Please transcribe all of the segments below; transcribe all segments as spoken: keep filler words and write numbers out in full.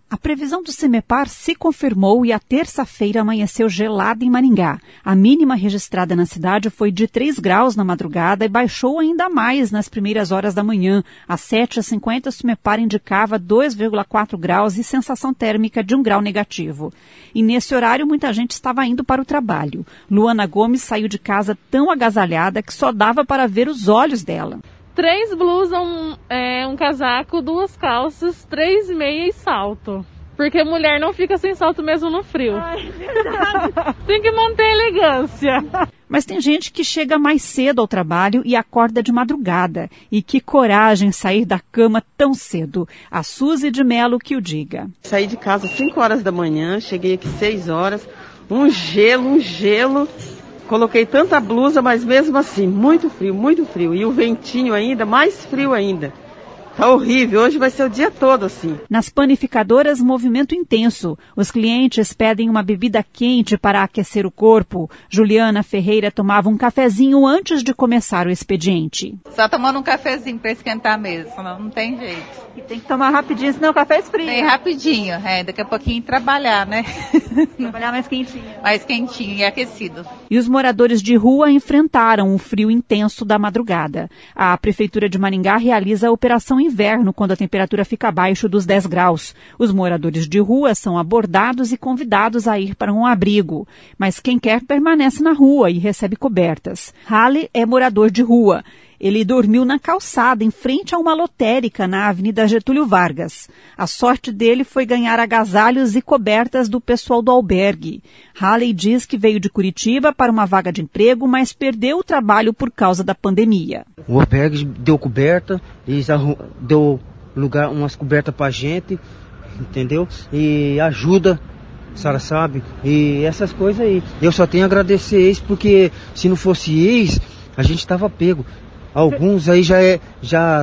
A previsão do CEMEPAR se confirmou e a terça-feira amanheceu gelada em Maringá. A mínima registrada na cidade foi de três graus na madrugada e baixou ainda mais nas primeiras horas da manhã. Às sete e cinquenta, o CEMEPAR indicava dois vírgula quatro graus e sensação térmica de um grau negativo. E nesse horário, muita gente estava indo para o trabalho. Luana Gomes saiu de casa tão agasalhada que só dava para ver os olhos dela. Três blusas, um, é, um casaco, duas calças, três meias e salto. Porque mulher não fica sem salto mesmo no frio. Ai, verdade. Tem que manter a elegância. Mas tem gente que chega mais cedo ao trabalho e acorda de madrugada. E que coragem sair da cama tão cedo. A Suzy de Mello que o diga. Saí de casa às cinco horas da manhã, cheguei aqui seis horas, um gelo, um gelo. Coloquei tanta blusa, mas mesmo assim, muito frio, muito frio. E o ventinho ainda, mais frio ainda. Tá horrível, hoje vai ser o dia todo assim. Nas panificadoras, movimento intenso. Os clientes pedem uma bebida quente para aquecer o corpo. Juliana Ferreira tomava um cafezinho antes de começar o expediente. Só tomando um cafezinho para esquentar mesmo, senão não tem jeito. E tem que tomar rapidinho, senão o café esfria. Bem rapidinho, é, daqui a pouquinho trabalhar, né? Trabalhar mais quentinho. Mais quentinho e aquecido. E os moradores de rua enfrentaram o frio intenso da madrugada. A Prefeitura de Maringá realiza a operação inverno, quando a temperatura fica abaixo dos dez graus. Os moradores de rua são abordados e convidados a ir para um abrigo. Mas quem quer permanece na rua e recebe cobertas. Halley é morador de rua. Ele dormiu na calçada, em frente a uma lotérica na Avenida Getúlio Vargas. A sorte dele foi ganhar agasalhos e cobertas do pessoal do albergue. Halley diz que veio de Curitiba para uma vaga de emprego, mas perdeu o trabalho por causa da pandemia. O albergue deu coberta, eles deu lugar, umas cobertas pra gente, entendeu? E ajuda, a senhora sabe, e essas coisas aí. Eu só tenho a agradecer eles, porque se não fosse eles, a gente tava pego. Alguns aí já, é, já,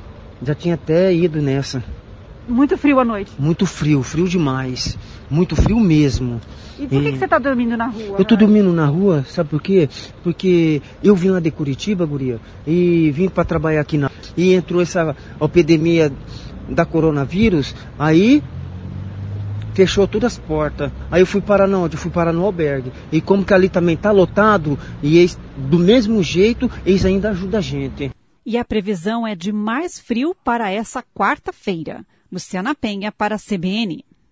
já tinha até ido nessa. Muito frio à noite? Muito frio, frio demais. Muito frio mesmo. E por que, e... que você está dormindo na rua? Eu tô dormindo na rua, sabe por quê? Porque eu vim lá de Curitiba, guria, e vim para trabalhar aqui na... E entrou essa epidemia da coronavírus, aí... fechou todas as portas. Aí eu fui parar na onde? Eu fui parar no albergue. E como que ali também tá lotado, e eles, do mesmo jeito, eles ainda ajudam a gente. E a previsão é de mais frio para essa quarta-feira. Luciana Penha para a C B N.